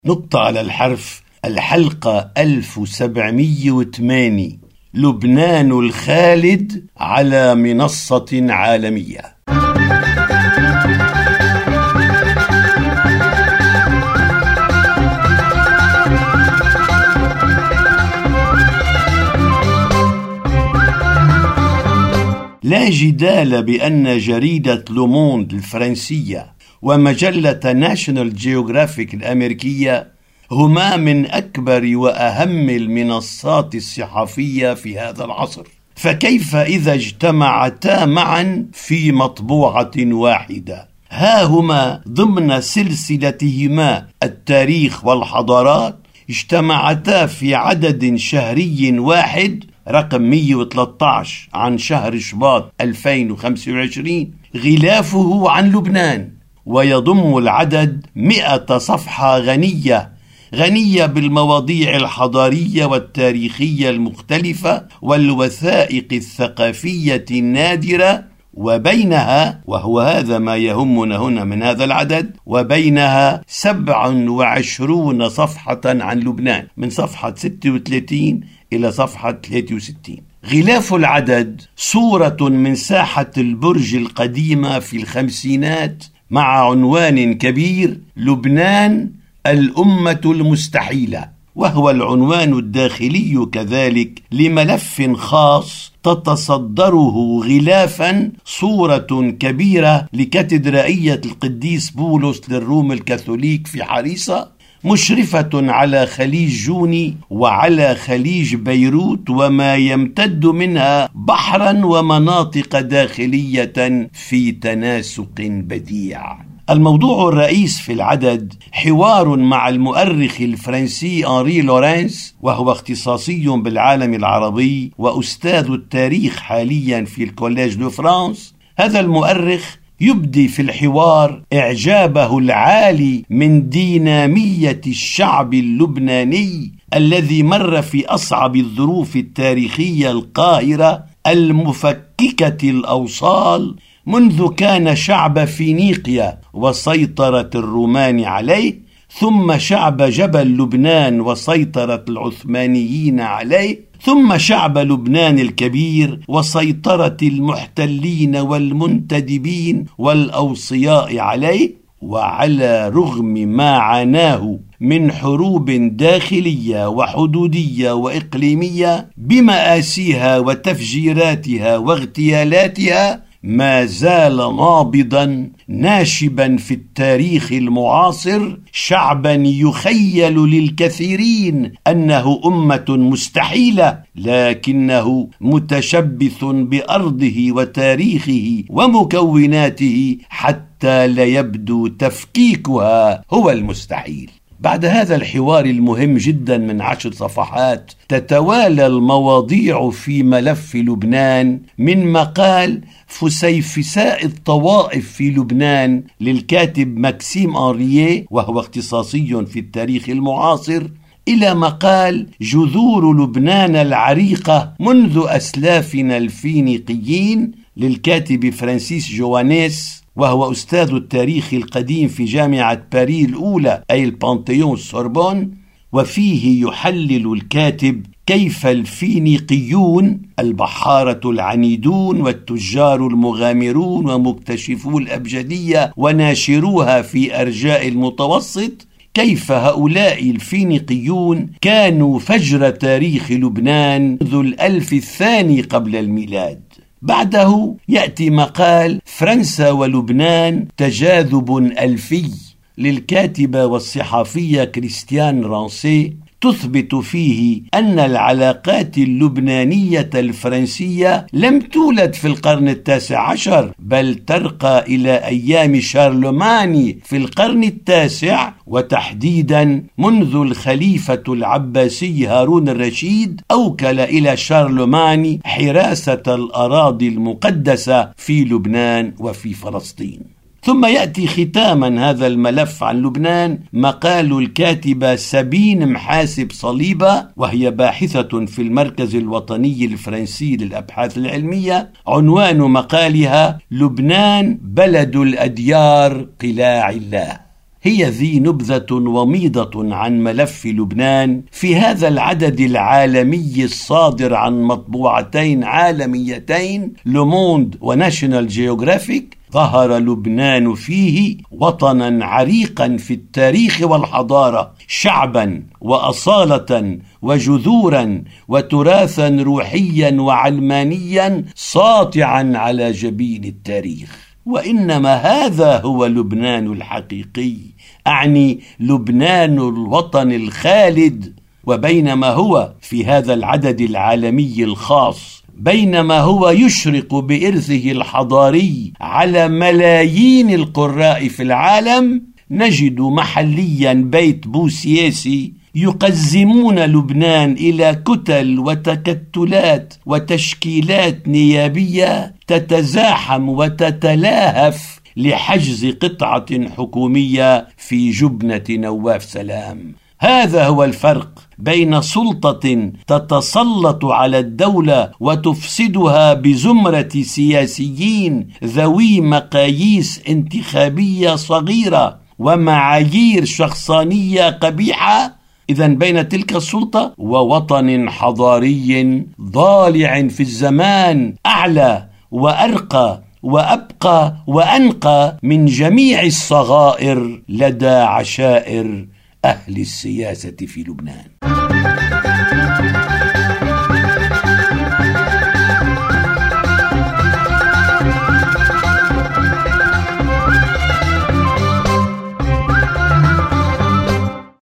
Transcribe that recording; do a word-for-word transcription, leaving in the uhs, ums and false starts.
نقطة على الحرف. الحلقة ألف وسبعمئة وثمانية. لبنان الخالد على منصة عالمية. لا جدال بأن جريدة لوموند الفرنسية ومجلة ناشونال جيوغرافيك الأمريكية هما من أكبر وأهم المنصات الصحفية في هذا العصر، فكيف إذا اجتمعتا معا في مطبوعة واحدة؟ ها هما ضمن سلسلتهما التاريخ والحضارات اجتمعتا في عدد شهري واحد رقم مئة وثلاثة عشر عن شهر شباط ألفين وخمسة وعشرين، غلافه عن لبنان، ويضم العدد مئة صفحة غنية غنية بالمواضيع الحضارية والتاريخية المختلفة والوثائق الثقافية النادرة، وبينها، وهو هذا ما يهمنا هنا من هذا العدد، وبينها سبع وعشرون صفحة عن لبنان من صفحة ستة وثلاثين إلى صفحة ثلاثة وستين. غلاف العدد صورة من ساحة البرج القديمة في الخمسينات مع عنوان كبير: لبنان الأمة المستحيلة، وهو العنوان الداخلي كذلك لملف خاص تتصدره غلافا صورة كبيرة لكاتدرائية القديس بولس للروم الكاثوليك في حريصة، مشرفة على خليج جوني وعلى خليج بيروت وما يمتد منها بحرا ومناطق داخلية في تناسق بديع. الموضوع الرئيس في العدد حوار مع المؤرخ الفرنسي أنري لورانس، وهو اختصاصي بالعالم العربي وأستاذ التاريخ حاليا في الكوليج دو فرانس. هذا المؤرخ يبدي في الحوار إعجابه العالي من دينامية الشعب اللبناني الذي مر في أصعب الظروف التاريخية القاهرة المفككة الأوصال منذ كان شعب فينيقيا وسيطرة الرومان عليه، ثم شعب جبل لبنان وسيطرة العثمانيين عليه، ثم شعب لبنان الكبير وسيطرة المحتلين والمنتدبين والأوصياء عليه. وعلى رغم ما عاناه من حروب داخلية وحدودية وإقليمية بمآسيها وتفجيراتها واغتيالاتها، ما زال نابضا ناشبا في التاريخ المعاصر، شعبا يخيل للكثيرين أنه أمة مستحيلة، لكنه متشبث بأرضه وتاريخه ومكوناته حتى لا يبدو تفكيكها هو المستحيل. بعد هذا الحوار المهم جدا من عشر صفحات تتوالى المواضيع في ملف لبنان، من مقال فسيفساء الطوائف في لبنان للكاتب ماكسيم أنرييه وهو اختصاصي في التاريخ المعاصر، إلى مقال جذور لبنان العريقة منذ أسلافنا الفينيقيين للكاتب فرانسيس جوانيس، وهو أستاذ التاريخ القديم في جامعة باريس الأولى أي البانتيون سوربون. وفيه يحلل الكاتب كيف الفينيقيون البحارة العنيدون والتجار المغامرون ومكتشفو الأبجدية وناشروها في أرجاء المتوسط، كيف هؤلاء الفينيقيون كانوا فجر تاريخ لبنان منذ الألف الثاني قبل الميلاد. بعده يأتي مقال فرنسا ولبنان تجاذب ألفي للكاتبة والصحفية كريستيان رانسي، تثبت فيه أن العلاقات اللبنانية الفرنسية لم تولد في القرن التاسع عشر، بل ترقى إلى أيام شارلماني في القرن التاسع، وتحديدا منذ الخليفة العباسي هارون الرشيد أوكل إلى شارلماني حراسة الأراضي المقدسة في لبنان وفي فلسطين. ثم يأتي ختاما هذا الملف عن لبنان مقال الكاتبة سابين محاسب صليبة، وهي باحثة في المركز الوطني الفرنسي للأبحاث العلمية. عنوان مقالها: لبنان بلد الأديار قلاع الله. هي ذي نبذة وميضة عن ملف لبنان في هذا العدد العالمي الصادر عن مطبوعتين عالميتين لوموند وناشونال جيوغرافيك. ظهر لبنان فيه وطنا عريقا في التاريخ والحضارة، شعبا وأصالة وجذورا وتراثا روحيا وعلمانيا ساطعا على جبين التاريخ. وإنما هذا هو لبنان الحقيقي، أعني لبنان الوطن الخالد. وبينما هو في هذا العدد العالمي الخاص، بينما هو يشرق بإرثه الحضاري على ملايين القراء في العالم، نجد محليا بيت بوسياسي يقزمون لبنان إلى كتل وتكتلات وتشكيلات نيابية تتزاحم وتتلاهف لحجز قطعة حكومية في جبنة نواف سلام. هذا هو الفرق بين سلطة تتسلط على الدولة وتفسدها بزمرة سياسيين ذوي مقاييس انتخابية صغيرة ومعايير شخصانية قبيحة، إذن بين تلك السلطة ووطن حضاري ضالع في الزمان أعلى وأرقى وأبقى وأنقى من جميع الصغائر لدى عشائر أهل السياسة في لبنان.